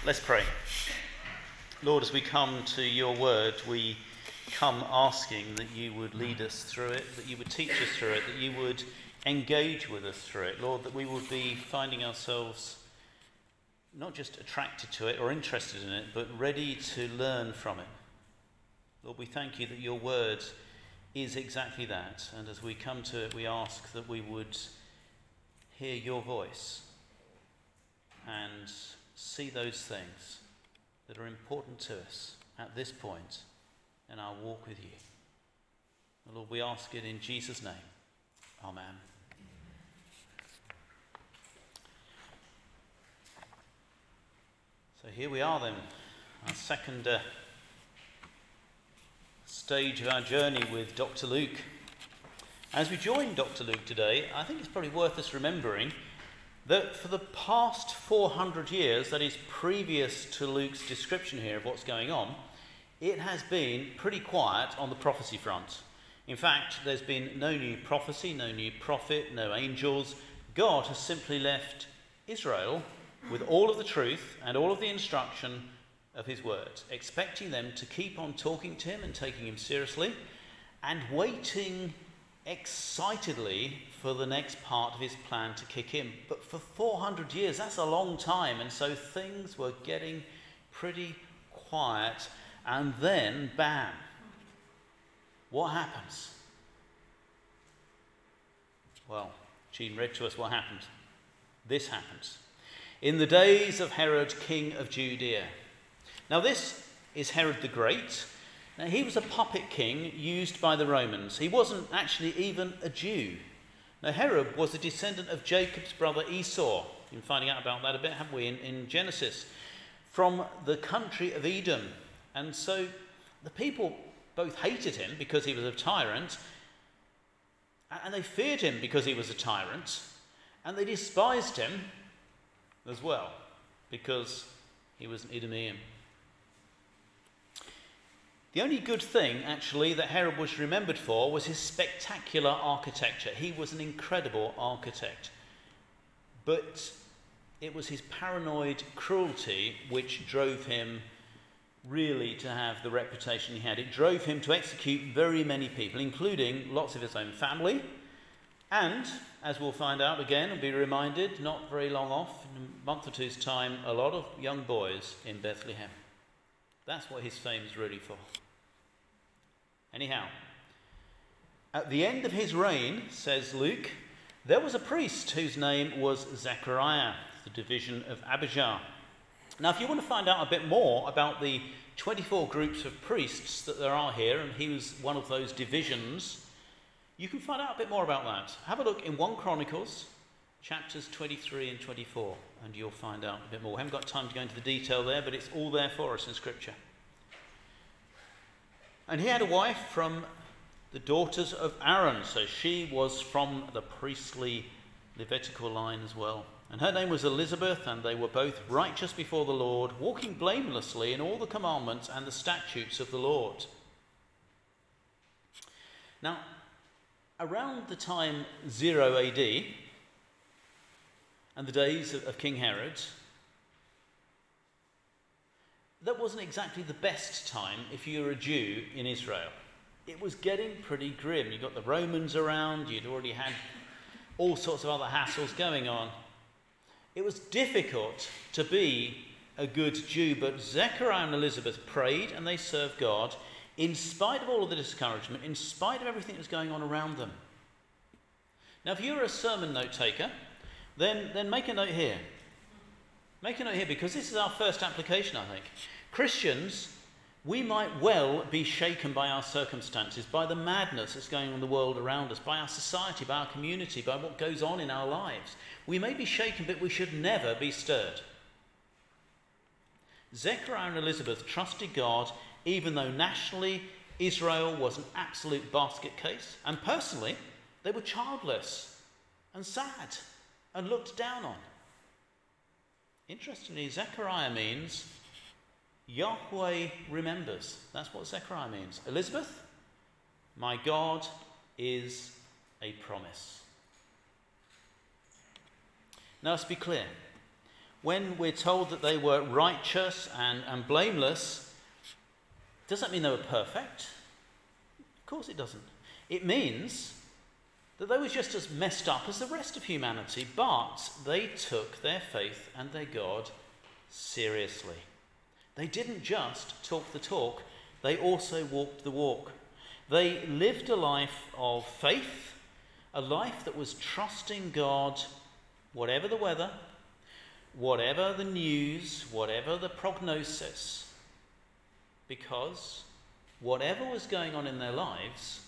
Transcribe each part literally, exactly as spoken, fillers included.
Let's pray. Lord, as we come to your word, we come asking that you would lead us through it, that you would teach us through it, that you would engage with us through it. Lord, that we would be finding ourselves not just attracted to it or interested in it, but ready to learn from it. Lord, we thank you that your word is exactly that. And as we come to it, we ask that we would hear your voice and see those things that are important to us at this point in our walk with you. Lord, we ask it in Jesus' name. Amen. So here we are then, our second uh, stage of our journey with Doctor Luke. As we join Doctor Luke today, I think it's probably worth us remembering that for the past four hundred years, that is previous to Luke's description here of what's going on, it has been pretty quiet on the prophecy front. In fact, there's been no new prophecy, no new prophet, no angels. God has simply left Israel with all of the truth and all of the instruction of his word, expecting them to keep on talking to him and taking him seriously, and waiting excitedly for the next part of his plan to kick in. But for four hundred years, that's a long time, and so things were getting pretty quiet, and then, bam, what happens? Well, Jean read to us what happened. This happens. In the days of Herod, king of Judea. Now this is Herod the Great. Now, he was a puppet king used by the Romans. He wasn't actually even a Jew. Now, Herod was a descendant of Jacob's brother Esau. You've been finding out about that a bit, haven't we, in, in Genesis, from the country of Edom. And so the people both hated him because he was a tyrant, and they feared him because he was a tyrant, and they despised him as well because he was an Edomian. The only good thing, actually, that Herod was remembered for was his spectacular architecture. He was an incredible architect. But it was his paranoid cruelty which drove him really to have the reputation he had. It drove him to execute very many people, including lots of his own family. And, as we'll find out again and be reminded, not very long off, in a month or two's time, a lot of young boys in Bethlehem. That's what his fame is really for. Anyhow, at the end of his reign, says Luke, there was a priest whose name was Zechariah, the division of Abijah. Now, if you want to find out a bit more about the twenty-four groups of priests that there are here, and he was one of those divisions, you can find out a bit more about that. Have a look in First Chronicles, chapters twenty-three and twenty-four, and you'll find out a bit more. We haven't got time to go into the detail there, but it's all there for us in Scripture. And he had a wife from the daughters of Aaron, so she was from the priestly Levitical line as well. And her name was Elizabeth, and they were both righteous before the Lord, walking blamelessly in all the commandments and the statutes of the Lord. Now, around the time zero A D, and the days of, of King Herod, that wasn't exactly the best time if you were a Jew in Israel. It was getting pretty grim. You got the Romans around, you'd already had all sorts of other hassles going on. It was difficult to be a good Jew, but Zechariah and Elizabeth prayed and they served God in spite of all of the discouragement, in spite of everything that was going on around them. Now, if you're a sermon note taker, then, then make a note here. Make a note here, because this is our first application, I think. Christians, we might well be shaken by our circumstances, by the madness that's going on in the world around us, by our society, by our community, by what goes on in our lives. We may be shaken, but we should never be stirred. Zechariah and Elizabeth trusted God, even though nationally Israel was an absolute basket case, and personally they were childless and sad and looked down on. Interestingly, Zechariah means Yahweh remembers. That's what Zechariah means. Elizabeth, my God is a promise. Now let's be clear. when we're told that they were righteous and, and blameless, does that mean they were perfect? Of course it doesn't. It means that they were just as messed up as the rest of humanity, but they took their faith and their God seriously. They didn't just talk the talk, they also walked the walk. They lived a life of faith, a life that was trusting God, whatever the weather, whatever the news, whatever the prognosis, because whatever was going on in their lives,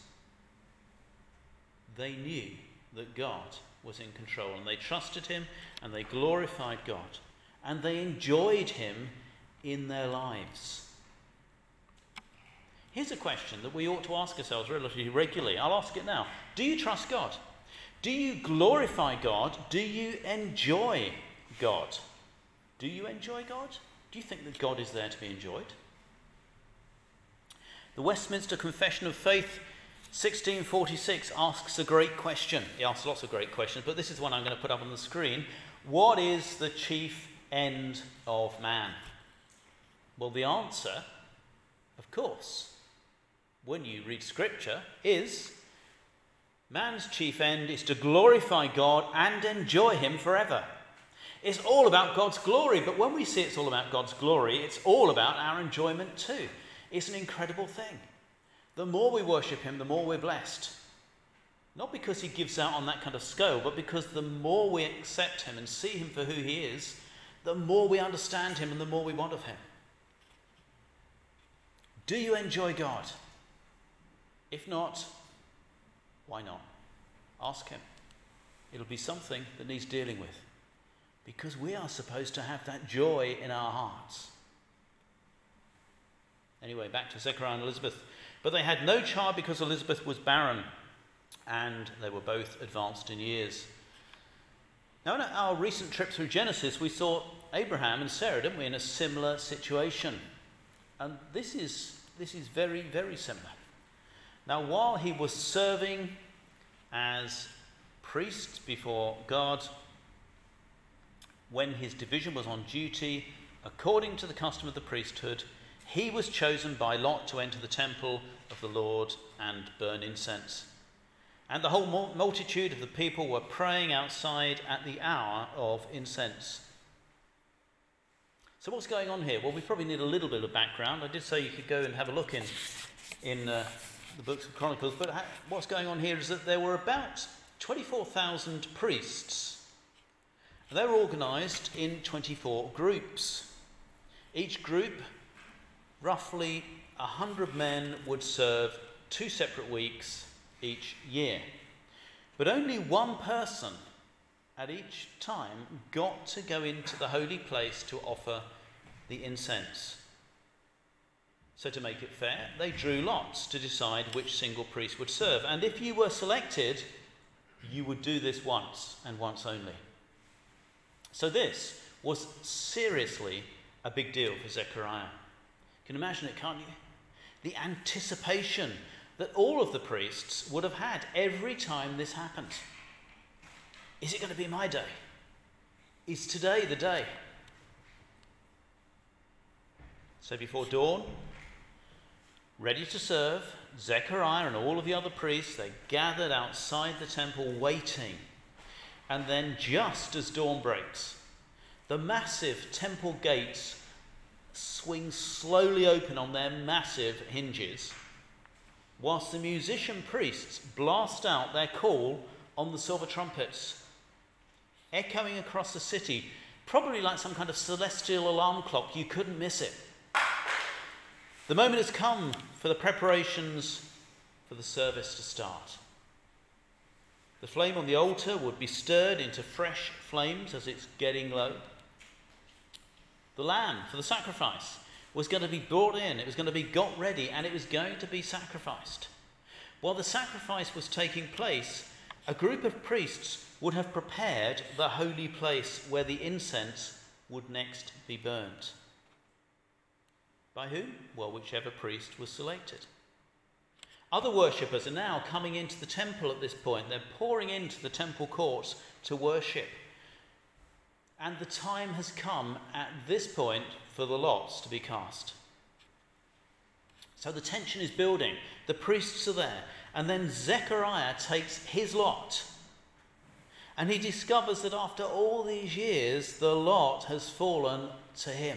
they knew that God was in control, and they trusted him and they glorified God and they enjoyed him in their lives. Here's a question that we ought to ask ourselves relatively regularly. I'll ask it now. Do you trust God? Do you glorify God? Do you enjoy God? Do you enjoy God? Do you think that God is there to be enjoyed? The Westminster Confession of Faith, sixteen forty-six, asks a great question. It asks lots of great questions, but this is one I'm going to put up on the screen. What is the chief end of man? Well, the answer, of course, when you read Scripture, is man's chief end is to glorify God and enjoy him forever. It's all about God's glory, but when we see it's all about God's glory, it's all about our enjoyment too. It's an incredible thing. The more we worship him, the more we're blessed. Not because he gives out on that kind of scale, but because the more we accept him and see him for who he is, the more we understand him and the more we want of him. Do you enjoy God? If not, why not? Ask him. It'll be something that needs dealing with, because we are supposed to have that joy in our hearts. Anyway, back to Zechariah and Elizabeth. But they had no child because Elizabeth was barren, and they were both advanced in years. Now, in our recent trip through Genesis, we saw Abraham and Sarah, didn't we, in a similar situation. And this is, this is very, very similar. Now, while he was serving as priest before God, when his division was on duty, according to the custom of the priesthood, he was chosen by lot to enter the temple of the Lord and burn incense. And the whole multitude of the people were praying outside at the hour of incense. So what's going on here? Well, we probably need a little bit of background. I did say you could go and have a look in, in uh, the books of Chronicles, but ha- what's going on here is that there were about twenty-four thousand priests. They were organised in twenty-four groups. Each group, roughly one hundred men, would serve two separate weeks each year. But only one person at each time got to go into the holy place to offer the incense. So to make it fair, they drew lots to decide which single priest would serve. And if you were selected, you would do this once and once only. So this was seriously a big deal for Zechariah. You can imagine it, can't you? The anticipation that all of the priests would have had every time this happened. Is it going to be my day? Is today the day? So before dawn, ready to serve, Zechariah and all of the other priests, they gathered outside the temple waiting. And then just as dawn breaks, the massive temple gates swing slowly open on their massive hinges, whilst the musician priests blast out their call on the silver trumpets, echoing across the city, probably like some kind of celestial alarm clock. You couldn't miss it. The moment has come for the preparations for the service to start. The flame on the altar would be stirred into fresh flames as it's getting low. The lamb for the sacrifice was going to be brought in, it was going to be got ready, and it was going to be sacrificed. While the sacrifice was taking place, a group of priests would have prepared the holy place where the incense would next be burnt. By whom? Well, whichever priest was selected. Other worshippers are now coming into the temple at this point. They're pouring into the temple courts to worship. And the time has come at this point for the lots to be cast. So the tension is building. The priests are there. And then Zechariah takes his lot. And he discovers that after all these years, the lot has fallen to him.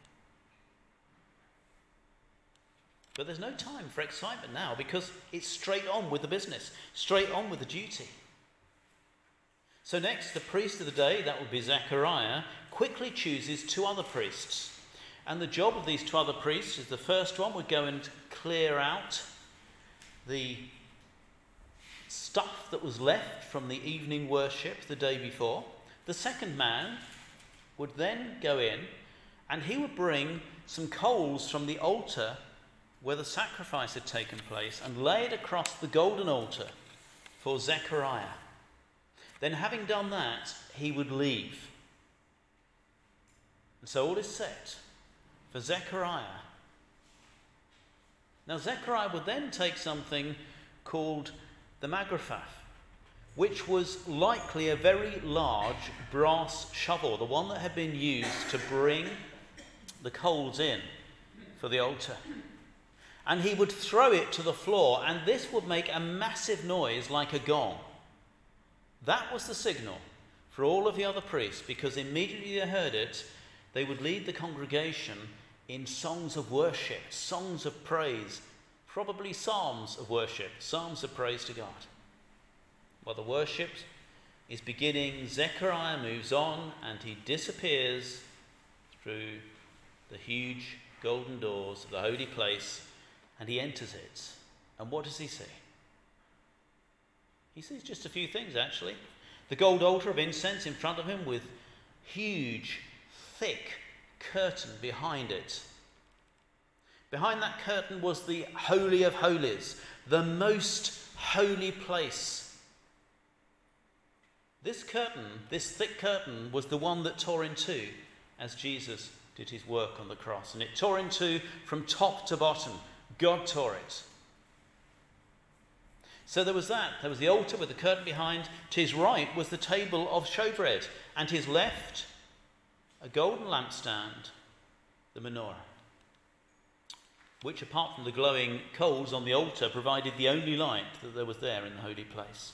But there's no time for excitement now, because it's straight on with the business, straight on with the duty. So next, the priest of the day, that will be Zechariah, quickly chooses two other priests. And the job of these two other priests is the first one would go and clear out the stuff that was left from the evening worship the day before. The second man would then go in and he would bring some coals from the altar where the sacrifice had taken place and lay it across the golden altar for Zechariah. Then, having done that, he would leave. And so all is set for Zechariah. Now, Zechariah would then take something called the Magraphah, which was likely a very large brass shovel, the one that had been used to bring the coals in for the altar. And he would throw it to the floor, and this would make a massive noise like a gong. That was the signal for all of the other priests, because immediately they heard it, they would lead the congregation in songs of worship, songs of praise, probably psalms of worship, psalms of praise to God. While the worship is beginning, Zechariah moves on and he disappears through the huge golden doors of the holy place, and he enters it. And what does he see? He sees just a few things, actually. The gold altar of incense in front of him with huge, thick curtain behind it. Behind that curtain was the Holy of Holies, the most holy place. This curtain, this thick curtain, was the one that tore in two as Jesus did his work on the cross. And it tore in two from top to bottom. God tore it. So there was that. There was the altar with the curtain behind. To his right was the table of showbread. And to his left, a golden lampstand, the menorah, which, apart from the glowing coals on the altar, provided the only light that there was there in the holy place.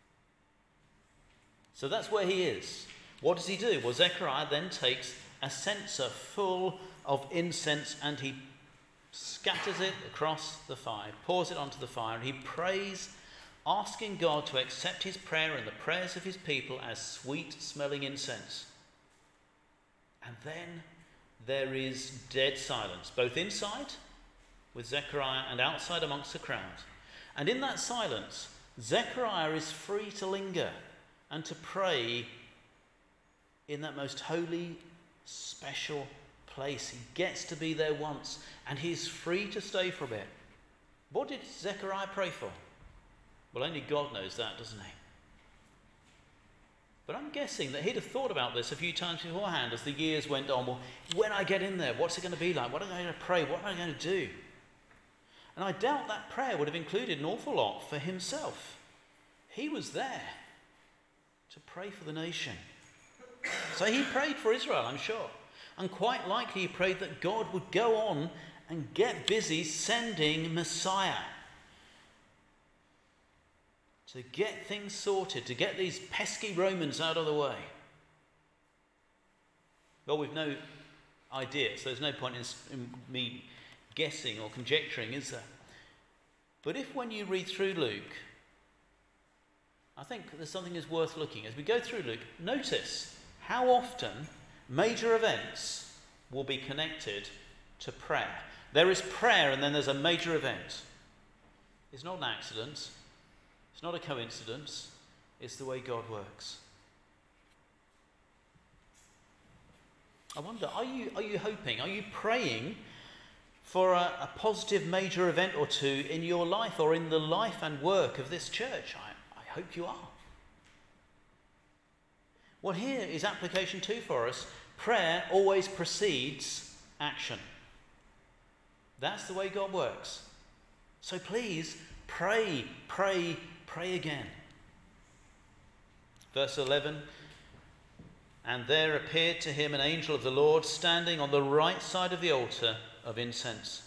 So that's where he is. What does he do? Well, Zechariah then takes a censer full of incense and he scatters it across the fire, pours it onto the fire, and he prays, asking God to accept his prayer and the prayers of his people as sweet-smelling incense. And then there is dead silence, both inside with Zechariah and outside amongst the crowd. And in that silence, Zechariah is free to linger and to pray in that most holy, special place. He gets to be there once, and he's free to stay for a bit. What did Zechariah pray for? Well, only God knows that, doesn't he? But I'm guessing that he'd have thought about this a few times beforehand as the years went on. Well, when I get in there, what's it going to be like? What am I going to pray? What am I going to do? And I doubt that prayer would have included an awful lot for himself. He was there to pray for the nation. So he prayed for Israel, I'm sure. And quite likely he prayed that God would go on and get busy sending Messiah to get things sorted, to get these pesky Romans out of the way. Well, we've no idea, so there's no point in, in me guessing or conjecturing, is there? But if when you read through Luke, I think there's something that's worth looking. As we go through Luke, notice how often major events will be connected to prayer. There is prayer and then there's a major event. It's not an accident. It's not a coincidence. It's the way God works. I wonder, are you, are you hoping, are you praying for a, a positive major event or two in your life or in the life and work of this church? I, I hope you are. Well, here is application two for us. Prayer always precedes action. That's the way God works. So please, pray, pray, pray again. Verse eleven, And there appeared to him an angel of the Lord standing on the right side of the altar of incense.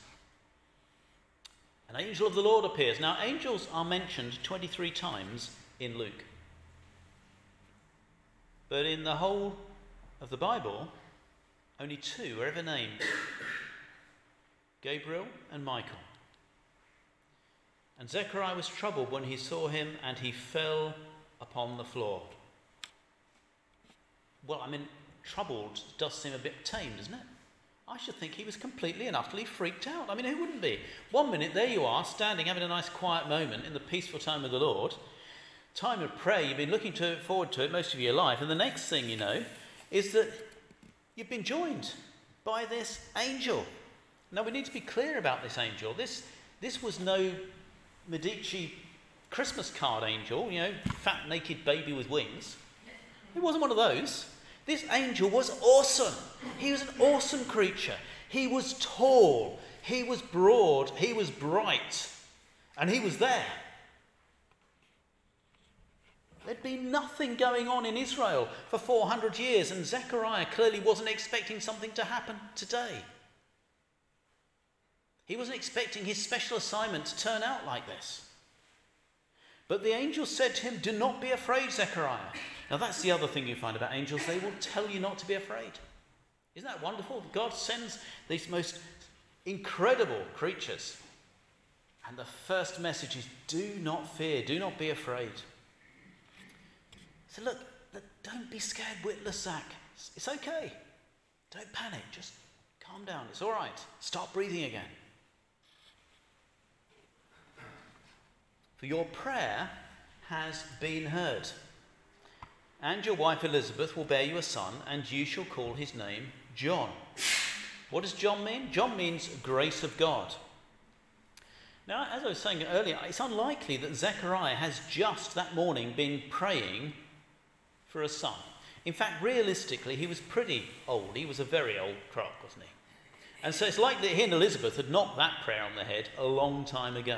An angel of the Lord appears. Now, angels are mentioned twenty-three times in Luke. But in the whole of the Bible, only two are ever named: Gabriel and Michael. And Zechariah was troubled when he saw him, and he fell upon the floor. Well, I mean, troubled does seem a bit tame, doesn't it? I should think he was completely and utterly freaked out. I mean, who wouldn't be? One minute, there you are, standing, having a nice quiet moment in the peaceful time of the Lord. Time of prayer, you've been looking to, forward to it most of your life. And the next thing you know is that you've been joined by this angel. Now, we need to be clear about this angel. This, this was no Medici Christmas card angel, you know, fat, naked baby with wings. It wasn't one of those. This angel was awesome. He was an awesome creature. He was tall. He was broad. He was bright. And he was there. There'd been nothing going on in Israel for four hundred years, and Zechariah clearly wasn't expecting something to happen today. He wasn't expecting his special assignment to turn out like this. But the angel said to him, "Do not be afraid, Zechariah." Now that's the other thing you find about angels. They will tell you not to be afraid. Isn't that wonderful? God sends these most incredible creatures. And the first message is, do not fear, do not be afraid. So look, look don't be scared, witless Zach. It's, it's okay. Don't panic, just calm down. It's all right. Start breathing again. For your prayer has been heard. And your wife Elizabeth will bear you a son, and you shall call his name John. What does John mean? John means grace of God. Now, as I was saying earlier, it's unlikely that Zechariah has just that morning been praying for a son. In fact, realistically, he was pretty old. He was a very old crock, wasn't he? And so it's likely that he and Elizabeth had knocked that prayer on the head a long time ago.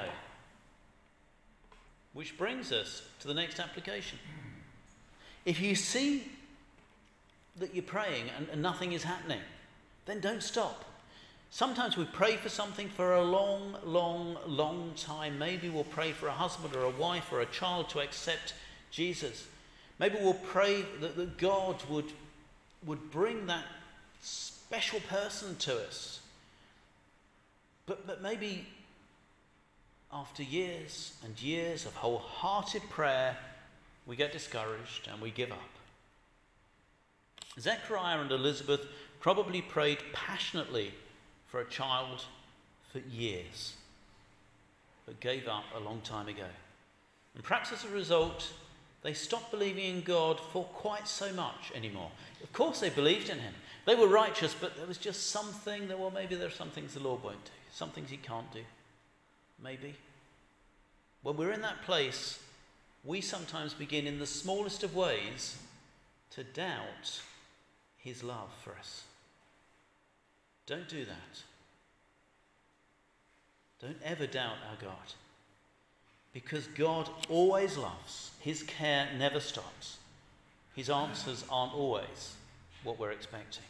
Which brings us to the next application. If you see that you're praying and, and nothing is happening, then don't stop. Sometimes we pray for something for a long, long, long time. Maybe we'll pray for a husband or a wife or a child to accept Jesus. Maybe we'll pray that, that God would, would bring that special person to us. But, but maybe after years and years of wholehearted prayer, we get discouraged and we give up. Zechariah and Elizabeth probably prayed passionately for a child for years, but gave up a long time ago. And perhaps as a result, they stopped believing in God for quite so much anymore. Of course they believed in him. They were righteous, but there was just something that, well, maybe there are some things the Lord won't do, some things he can't do. Maybe. When we're in that place, we sometimes begin in the smallest of ways to doubt his love for us. Don't do that. Don't ever doubt our God. Because God always loves. His care never stops. His answers aren't always what we're expecting.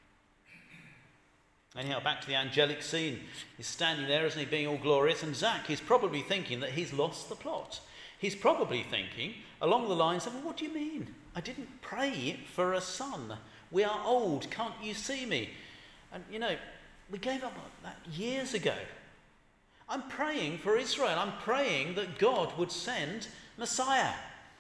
Anyhow, back to the angelic scene. He's standing there, isn't he, being all glorious, and Zach is probably thinking that he's lost the plot. He's probably thinking along the lines of, well, what do you mean? I didn't pray for a son. We are old, can't you see me? And, you know, we gave up on that years ago. I'm praying for Israel. I'm praying that God would send Messiah.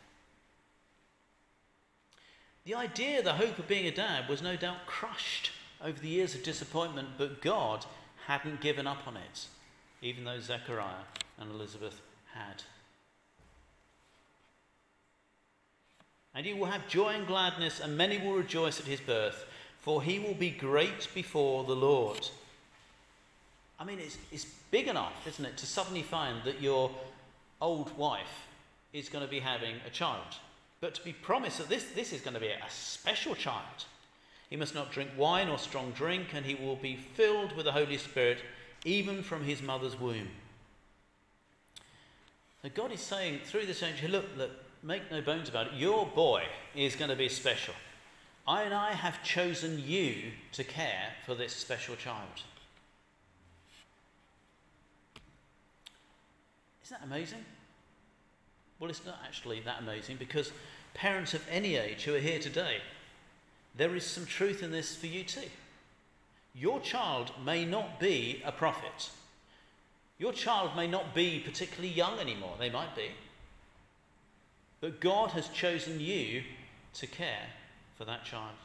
The idea, the hope of being a dad was no doubt crushed over the years of disappointment, but God hadn't given up on it, even though Zechariah and Elizabeth had. And he will have joy and gladness, and many will rejoice at his birth, for he will be great before the Lord. I mean, it's, it's big enough, isn't it, to suddenly find that your old wife is going to be having a child. But to be promised that this, this is going to be a special child. He must not drink wine or strong drink, and he will be filled with the Holy Spirit, even from his mother's womb. So God is saying through this angel, look, look, make no bones about it, your boy is going to be special. I and I have chosen you to care for this special child. Isn't that amazing? Well, it's not actually that amazing, because parents of any age who are here today, there is some truth in this for you too. Your child may not be a prophet. Your child may not be particularly young anymore. They might be. But God has chosen you to care for that child.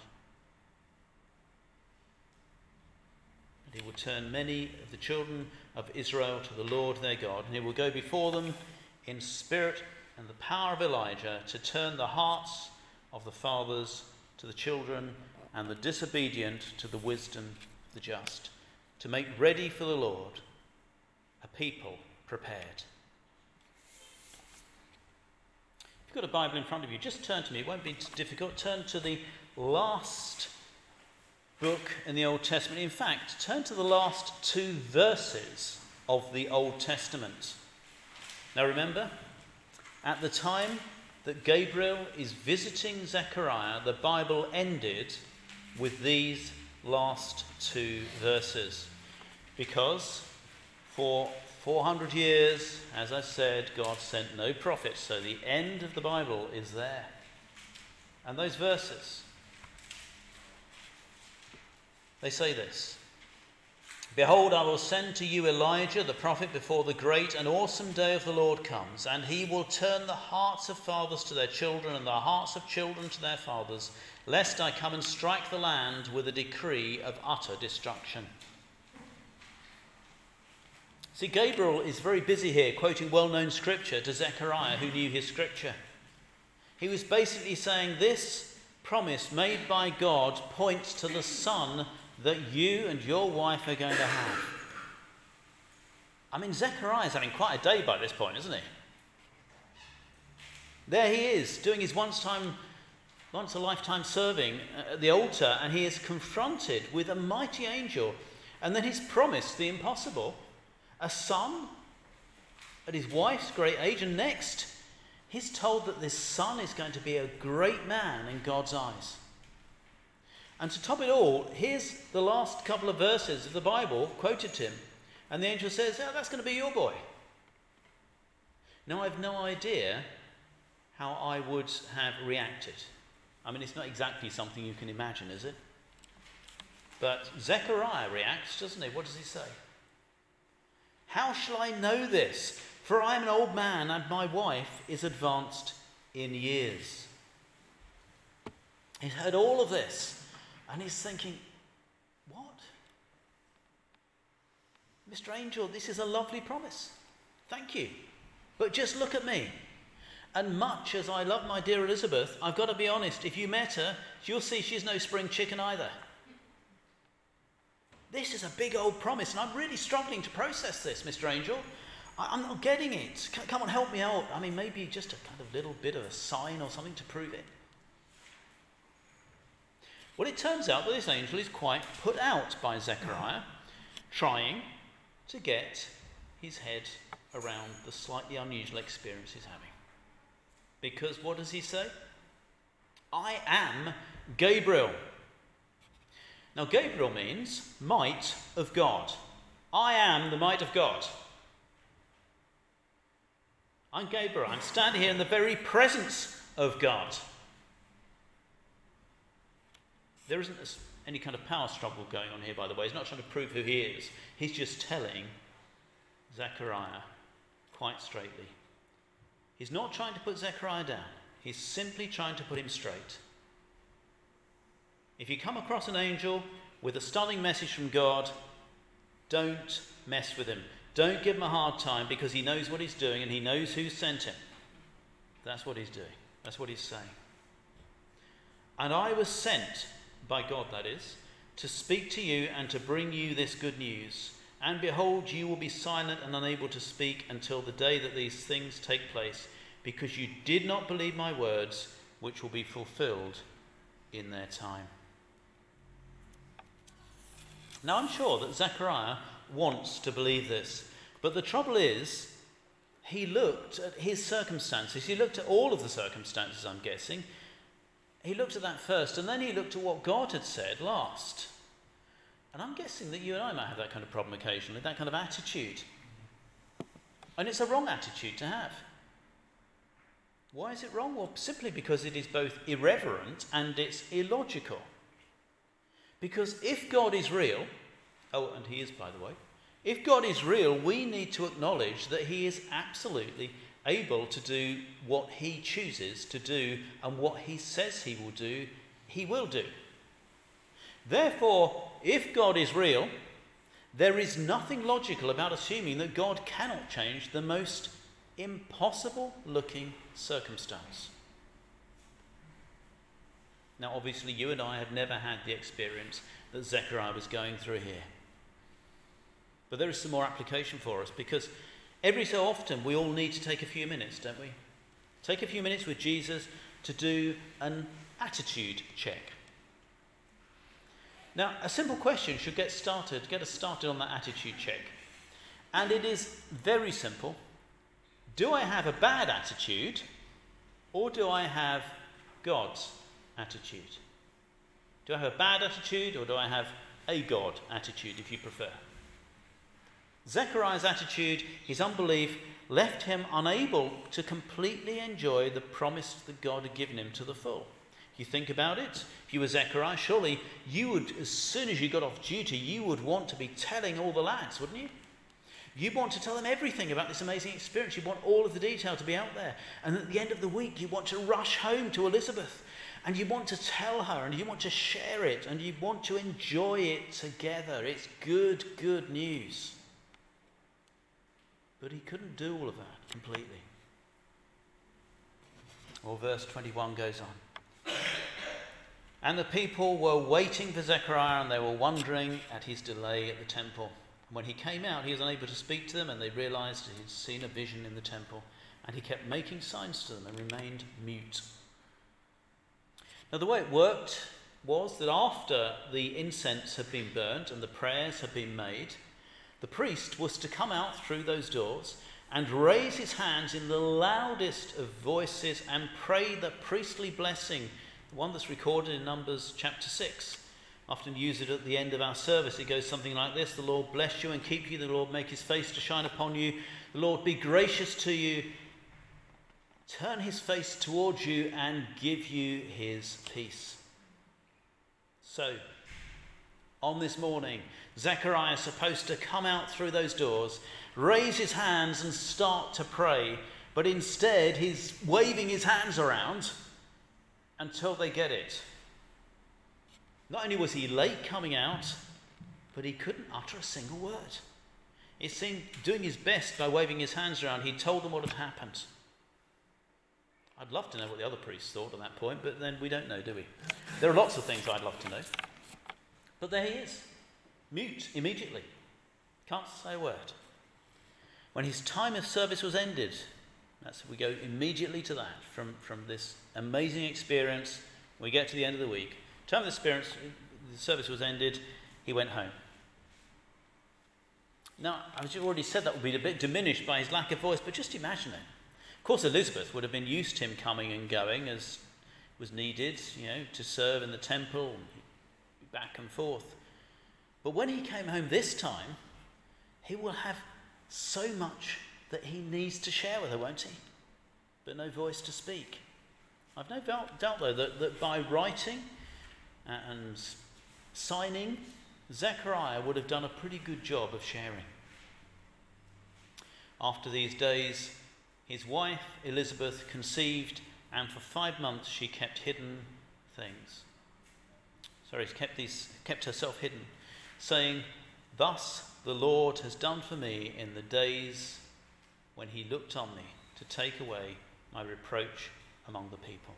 And he will turn many of the children of Israel to the Lord their God, and he will go before them in spirit and the power of Elijah to turn the hearts of the fathers to the children and the disobedient to the wisdom of the just, to make ready for the Lord a people prepared. If you've got a Bible in front of you, just turn to me. It won't be difficult. Turn to the last book in the Old Testament. In fact, turn to the last two verses of the Old Testament. Now remember, at the time that Gabriel is visiting Zechariah, the Bible ended with these last two verses. Because for four hundred years, as I said, God sent no prophet. So the end of the Bible is there. And those verses, they say this: "Behold, I will send to you Elijah the prophet before the great and awesome day of the Lord comes, and he will turn the hearts of fathers to their children and the hearts of children to their fathers, lest I come and strike the land with a decree of utter destruction." See, Gabriel is very busy here quoting well-known scripture to Zechariah, who knew his scripture. He was basically saying this promise made by God points to the son that you and your wife are going to have. I mean, Zechariah's having quite a day by this point, isn't he? There he is, doing his once-time, once-a-lifetime serving at the altar, and he is confronted with a mighty angel, and then he's promised the impossible: a son at his wife's great age, and next he's told that this son is going to be a great man in God's eyes. And to top it all, here's the last couple of verses of the Bible quoted to him, and the angel says, "Oh, that's going to be your boy." Now, I've no idea how I would have reacted. I mean, it's not exactly something you can imagine, is it? But Zechariah reacts, doesn't he? What does he say? "How shall I know this? For I am an old man, and my wife is advanced in years." He's heard all of this, and he's thinking, what? Mister Angel, this is a lovely promise. Thank you. But just look at me. And much as I love my dear Elizabeth, I've got to be honest, if you met her, you'll see she's no spring chicken either. This is a big old promise, and I'm really struggling to process this, Mister Angel. I, I'm not getting it. C- come on, help me out. I mean, maybe just a kind of little bit of a sign or something to prove it. Well, it turns out that this angel is quite put out by Zechariah, trying to get his head around the slightly unusual experience he's having. Because what does he say? "I am Gabriel." Now, Gabriel means might of God. I am the might of God. I'm Gabriel. I'm standing here in the very presence of God. There isn't any kind of power struggle going on here, by the way. He's not trying to prove who he is. He's just telling Zechariah quite straightly. He's not trying to put Zechariah down. He's simply trying to put him straight. If you come across an angel with a stunning message from God, don't mess with him. Don't give him a hard time, because he knows what he's doing and he knows who sent him. That's what he's doing. That's what he's saying. "And I was sent," by God that is, "to speak to you and to bring you this good news. And behold, you will be silent and unable to speak until the day that these things take place, because you did not believe my words, which will be fulfilled in their time." Now, I'm sure that Zechariah wants to believe this, but the trouble is, he looked at his circumstances, he looked at all of the circumstances, I'm guessing, he looked at that first, and then he looked at what God had said last. And I'm guessing that you and I might have that kind of problem occasionally, that kind of attitude. And it's a wrong attitude to have. Why is it wrong? Well, simply because it is both irreverent and it's illogical. Because if God is real, oh, and he is, by the way, if God is real, we need to acknowledge that he is absolutely able to do what he chooses to do, and what he says he will do, he will do. Therefore, if God is real, there is nothing logical about assuming that God cannot change the most impossible looking circumstance. Now, obviously, you and I have never had the experience that Zechariah was going through here. But there is some more application for us, because every so often we all need to take a few minutes, don't we? Take a few minutes with Jesus to do an attitude check. Now, a simple question should get started, get us started on that attitude check. And it is very simple. Do I have a bad attitude, or do I have God's attitude? Do I have a bad attitude, or do I have a God attitude, if you prefer? Zechariah's attitude, his unbelief, left him unable to completely enjoy the promise that God had given him to the full. If you think about it, if you were Zechariah, surely you would, as soon as you got off duty, you would want to be telling all the lads, wouldn't you? You want to tell them everything about this amazing experience. You want all of the detail to be out there. And at the end of the week, you want to rush home to Elizabeth. And you want to tell her, and you want to share it, and you want to enjoy it together. It's good, good news. But he couldn't do all of that completely. Well, verse twenty-one goes on. And the people were waiting for Zechariah, and they were wondering at his delay at the temple. And when he came out, he was unable to speak to them, and they realized that he'd seen a vision in the temple. And he kept making signs to them and remained mute. Now, the way it worked was that after the incense had been burnt and the prayers had been made, the priest was to come out through those doors and raise his hands in the loudest of voices and pray the priestly blessing, the one that's recorded in Numbers chapter six. I often use it at the end of our service. It goes something like this: the Lord bless you and keep you, the Lord make his face to shine upon you, the Lord be gracious to you, turn his face towards you and give you his peace. So, on this morning, Zechariah is supposed to come out through those doors, raise his hands and start to pray, but instead he's waving his hands around until they get it. Not only was he late coming out, but he couldn't utter a single word. It seemed doing his best by waving his hands around. He told them what had happened. I'd love to know what the other priests thought at that point, but then we don't know, do we? There are lots of things I'd love to know. But there he is, mute immediately. Can't say a word. When his time of service was ended, that's we go immediately to that, from, from this amazing experience, we get to the end of the week. Time of the experience, the service was ended, he went home. Now, I've already said that would be a bit diminished by his lack of voice, but just imagine it. Of course, Elizabeth would have been used to him coming and going as was needed, you know, to serve in the temple, back and forth. But when he came home this time, he will have so much that he needs to share with her, won't he? But no voice to speak. I've no doubt, doubt though, that, that by writing and signing, Zechariah would have done a pretty good job of sharing. After these days, his wife Elizabeth conceived, and for five months she kept hidden things. Sorry, kept these, kept herself hidden, saying, "Thus the Lord has done for me in the days when he looked on me to take away my reproach among the people."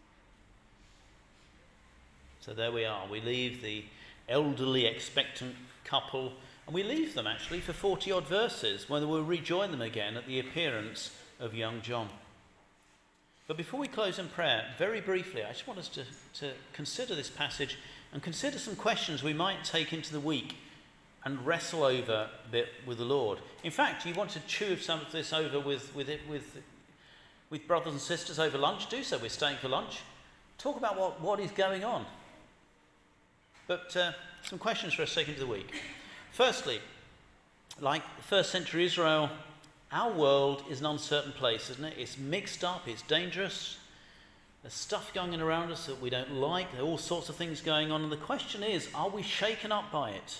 So there we are. We leave the elderly expectant couple, and we leave them actually for forty odd verses, when we'll rejoin them again at the appearance of young John. But before we close in prayer, very briefly, I just want us to, to consider this passage and consider some questions we might take into the week and wrestle over a bit with the Lord. In fact, you want to chew some of this over with, with, it, with, with brothers and sisters over lunch, do so. We're staying for lunch. talk about what, what is going on. But uh, some questions for us taken to the week. Firstly, like first century Israel, our world is an uncertain place, isn't it? It's mixed up, it's dangerous. There's stuff going on around us that we don't like. There are all sorts of things going on. And the question is, are we shaken up by it?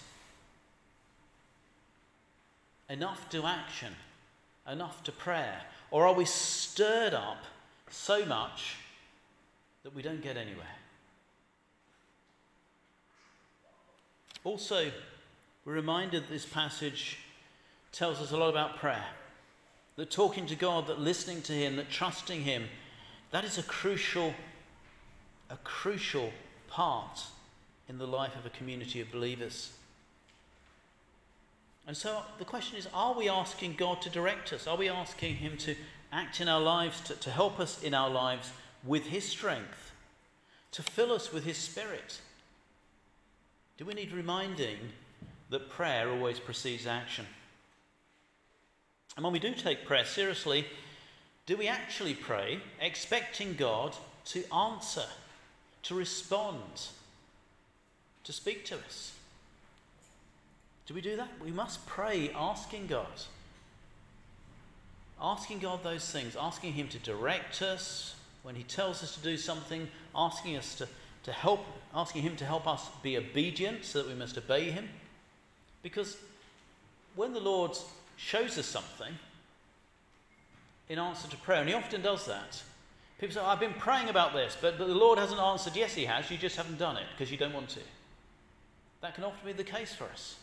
Enough to action? Enough to prayer? Or are we stirred up so much that we don't get anywhere? Also, we're reminded that this passage tells us a lot about prayer. That talking to God, that listening to him, that trusting him, that is a crucial, a crucial part in the life of a community of believers. And so the question is, are we asking God to direct us? Are we asking him to act in our lives, to, to help us in our lives with his strength, to fill us with his spirit? Do we need reminding that prayer always precedes action? And when we do take prayer seriously, do we actually pray expecting God to answer, to respond, to speak to us? Do we do that? We must pray asking God. Asking God those things, asking him to direct us when he tells us to do something, asking us to, to help, asking him to help us be obedient so that we must obey him. Because when the Lord shows us something in answer to prayer, and he often does that, people say, I've been praying about this, but, but the Lord hasn't answered. Yes, he has. You just haven't done it because you don't want to. That can often be the case for us.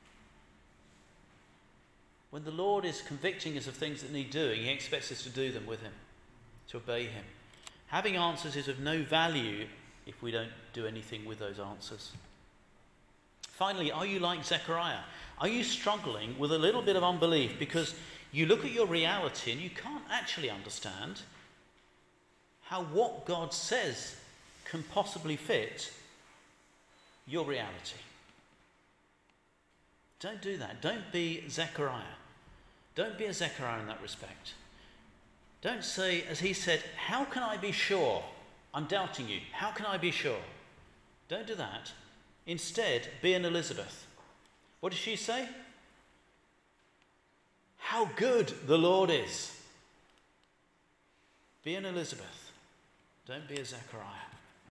When the Lord is convicting us of things that need doing, he expects us to do them with him, to obey him. Having answers is of no value if we don't do anything with those answers. Finally, are you like Zechariah? Are you struggling with a little bit of unbelief because you look at your reality and you can't actually understand how what God says can possibly fit your reality? Don't do that. Don't be Zechariah. Don't be a Zechariah in that respect. Don't say, as he said, how can I be sure? I'm doubting you. How can I be sure? Don't do that. Instead, be an Elizabeth. What does she say? How good the Lord is. Be an Elizabeth. Don't be a Zechariah.